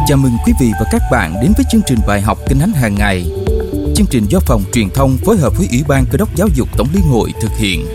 Chào mừng quý vị và các bạn đến với chương trình bài học Kinh Thánh hàng ngày. Chương trình do Phòng Truyền thông phối hợp với Ủy ban Cơ đốc Giáo dục Tổng Liên hội thực hiện.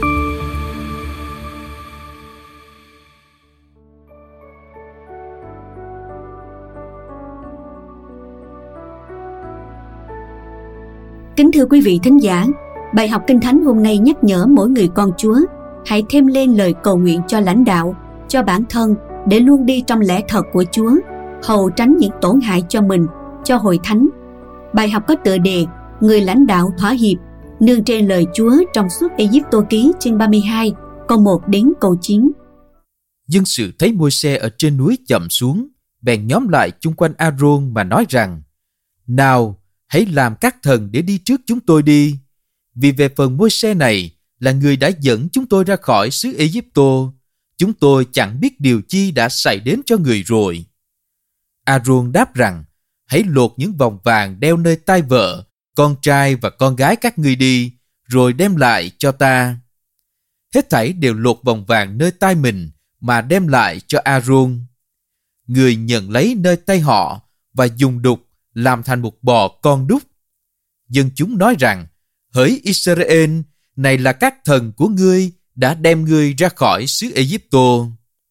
Kính thưa quý vị thính giả, bài học Kinh Thánh hôm nay nhắc nhở mỗi người con Chúa hãy thêm lên lời cầu nguyện cho lãnh đạo, cho bản thân để luôn đi trong lẽ thật của Chúa, hầu tránh những tổn hại cho mình, cho hội thánh. Bài học có tựa đề Người lãnh đạo thỏa hiệp, nương trên lời Chúa trong Xuất Ê-díp-tô ký chương 32, câu 1 đến câu 9. Dân sự thấy Môi-se ở trên núi chậm xuống, bèn nhóm lại chung quanh A-rôn mà nói rằng: Nào, hãy làm các thần để đi trước chúng tôi đi, vì về phần Môi-se này là người đã dẫn chúng tôi ra khỏi xứ Ê-díp-tô. Chúng tôi chẳng biết điều chi đã xảy đến cho người rồi. A-rôn đáp rằng: Hãy lột những vòng vàng đeo nơi tai vợ, con trai và con gái các ngươi đi, rồi đem lại cho ta. Hết thảy đều lột vòng vàng nơi tai mình mà đem lại cho A-rôn. Người nhận lấy nơi tay họ và dùng đục làm thành một bò con đúc. Dân chúng nói rằng: Hỡi Israel, này là các thần của ngươi đã đem ngươi ra khỏi xứ Ê-díp-tô.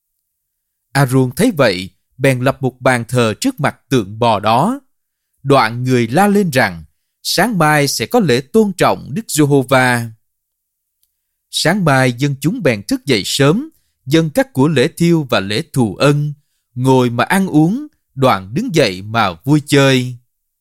A-rôn thấy vậy, bèn lập một bàn thờ trước mặt tượng bò đó. Đoạn người la lên rằng: Sáng mai sẽ có lễ tôn trọng Đức Giê-hô-va. Sáng mai dân chúng bèn thức dậy sớm, dâng các của lễ thiêu và lễ thù ân, ngồi mà ăn uống, đoạn đứng dậy mà vui chơi.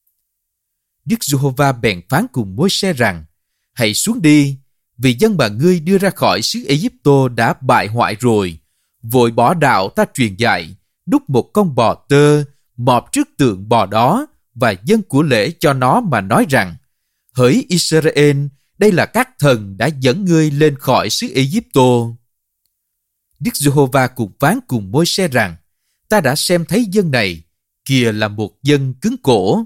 Đức Giê-hô-va bèn phán cùng Môi-se rằng: Hãy xuống đi, vì dân mà ngươi đưa ra khỏi xứ Ê-díp-tô đã bại hoại rồi. Vội bỏ đạo ta truyền dạy, đúc một con bò tơ, mọp trước tượng bò đó và dâng của lễ cho nó mà nói rằng: Hỡi Israel, đây là các thần đã dẫn ngươi lên khỏi xứ Ê-díp-tô. Đức Giê-hô-va cũng phán cùng Môi-se rằng: Ta đã xem thấy dân này, kìa là một dân cứng cổ.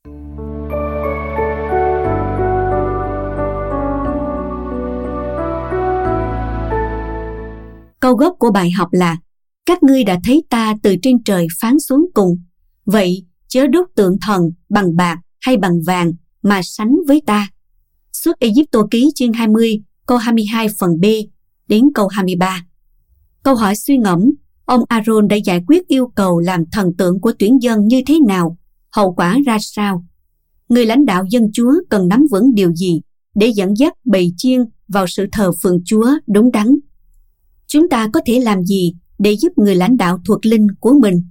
Câu gốc của bài học là: Các ngươi đã thấy ta từ trên trời phán xuống cùng. Vậy chớ đúc tượng thần bằng bạc hay bằng vàng mà sánh với ta. Xuất Ê-díp-tô ký chương 20, câu 22 phần B đến câu 23. Câu hỏi suy ngẫm: ông A-rôn đã giải quyết yêu cầu làm thần tượng của tuyển dân như thế nào? Hậu quả ra sao? Người lãnh đạo dân Chúa cần nắm vững điều gì để dẫn dắt bầy chiên vào sự thờ phượng Chúa đúng đắn? Chúng ta có thể làm gì để giúp người lãnh đạo thuộc linh của mình?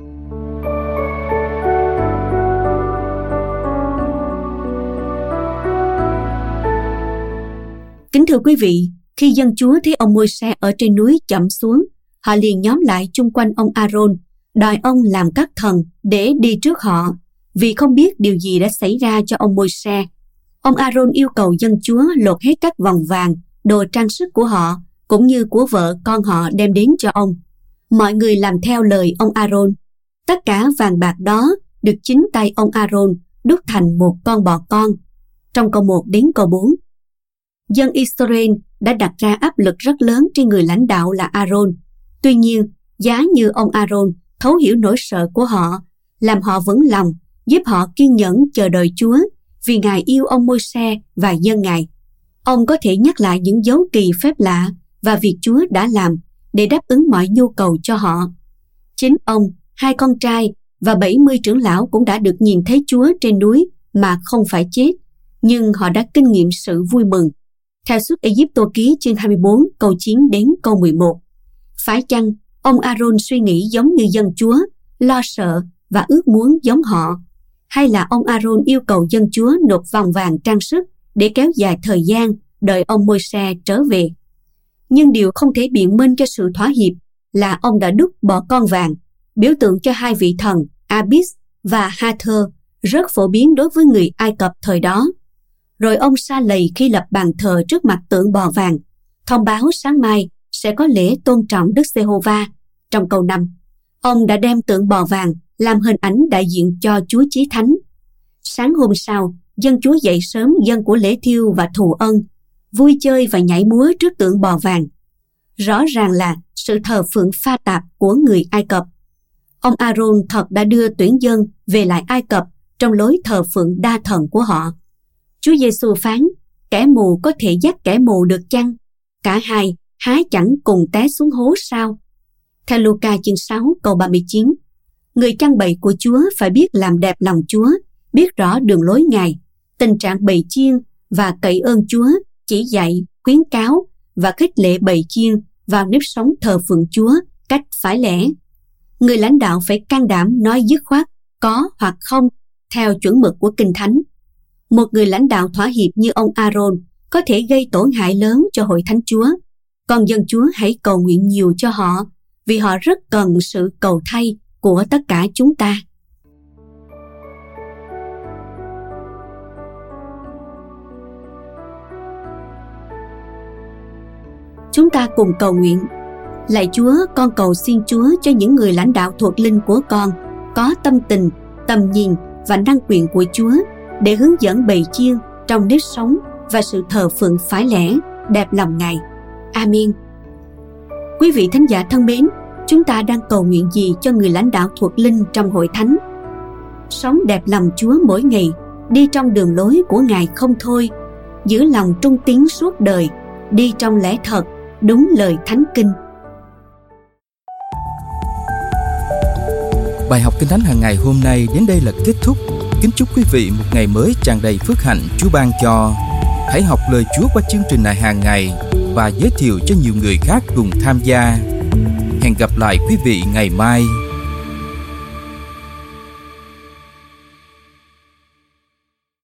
Kính thưa quý vị, khi dân Chúa thấy ông Môi-se ở trên núi chậm xuống, họ liền nhóm lại chung quanh ông A-rôn, đòi ông làm các thần để đi trước họ, vì không biết điều gì đã xảy ra cho ông Môi-se. Ông A-rôn yêu cầu dân Chúa lột hết các vòng vàng, đồ trang sức của họ, cũng như của vợ con họ đem đến cho ông. Mọi người làm theo lời ông A-rôn. Tất cả vàng bạc đó được chính tay ông A-rôn đúc thành một con bò con. Trong câu 1 đến câu 4, dân Israel đã đặt ra áp lực rất lớn trên người lãnh đạo là A-rôn. Tuy nhiên, giá như ông A-rôn thấu hiểu nỗi sợ của họ, làm họ vững lòng, giúp họ kiên nhẫn chờ đợi Chúa, vì Ngài yêu ông Môi-se và dân Ngài. Ông có thể nhắc lại những dấu kỳ phép lạ và việc Chúa đã làm để đáp ứng mọi nhu cầu cho họ. Chính ông, 2 con trai và 70 trưởng lão cũng đã được nhìn thấy Chúa trên núi mà không phải chết, nhưng họ đã kinh nghiệm sự vui mừng. Theo Xuất Ê-díp-tô ký chương 24 câu 9 đến câu 11. Phải chăng ông A-rôn suy nghĩ giống như dân Chúa, lo sợ và ước muốn giống họ? Hay là ông A-rôn yêu cầu dân Chúa nộp vòng vàng trang sức để kéo dài thời gian đợi ông Môi-se trở về? Nhưng điều không thể biện minh cho sự thỏa hiệp là ông đã đúc bò con vàng, biểu tượng cho 2 vị thần Abis và Hathor, rất phổ biến đối với người Ai Cập thời đó. Rồi ông sa lầy khi lập bàn thờ trước mặt tượng bò vàng, thông báo sáng mai sẽ có lễ tôn trọng Đức Giê-hô-va. Trong câu 5, ông đã đem tượng bò vàng làm hình ảnh đại diện cho Chúa Chí Thánh. Sáng hôm sau, dân Chúa dậy sớm dâng của lễ thiêu và thù ân, vui chơi và nhảy múa trước tượng bò vàng. Rõ ràng là sự thờ phượng pha tạp của người Ai Cập. ông Aaron thật đã đưa tuyển dân về lại Ai Cập trong lối thờ phượng đa thần của họ. Chúa Giêsu phán, kẻ mù có thể dắt kẻ mù được chăng? Cả hai há chẳng cùng té xuống hố sao? Theo Luca chương 6 câu 39, người căn bậy của Chúa phải biết làm đẹp lòng Chúa, biết rõ đường lối Ngài. Tình trạng bầy chiên và cậy ơn Chúa chỉ dạy, khuyến cáo và khích lệ bầy chiên vào nếp sống thờ phượng Chúa cách phải lẽ. Người lãnh đạo phải can đảm nói dứt khoát có hoặc không theo chuẩn mực của Kinh Thánh. Một người lãnh đạo thỏa hiệp như ông Aaron có thể gây tổn hại lớn cho hội thánh Chúa. Còn dân Chúa hãy cầu nguyện nhiều cho họ, vì họ rất cần sự cầu thay của tất cả chúng ta. Chúng ta cùng cầu nguyện. Lạy Chúa, con cầu xin Chúa cho những người lãnh đạo thuộc linh của con có tâm tình, tầm nhìn và năng quyền của Chúa để hướng dẫn bầy chiên trong nếp sống và sự thờ phượng phải lẽ, đẹp lòng Ngài. Amen. Quý vị thính giả thân mến, chúng ta đang cầu nguyện gì cho người lãnh đạo thuộc linh trong hội thánh? Sống đẹp lòng Chúa mỗi ngày, đi trong đường lối của Ngài không thôi, giữ lòng trung tín suốt đời, đi trong lẽ thật, đúng lời Thánh Kinh. Bài học Kinh Thánh hàng ngày hôm nay đến đây là kết thúc. Kính chúc quý vị một ngày mới tràn đầy phước hạnh Chúa ban cho. Hãy học lời Chúa qua chương trình này hàng ngày và giới thiệu cho nhiều người khác cùng tham gia. Hẹn gặp lại quý vị ngày mai.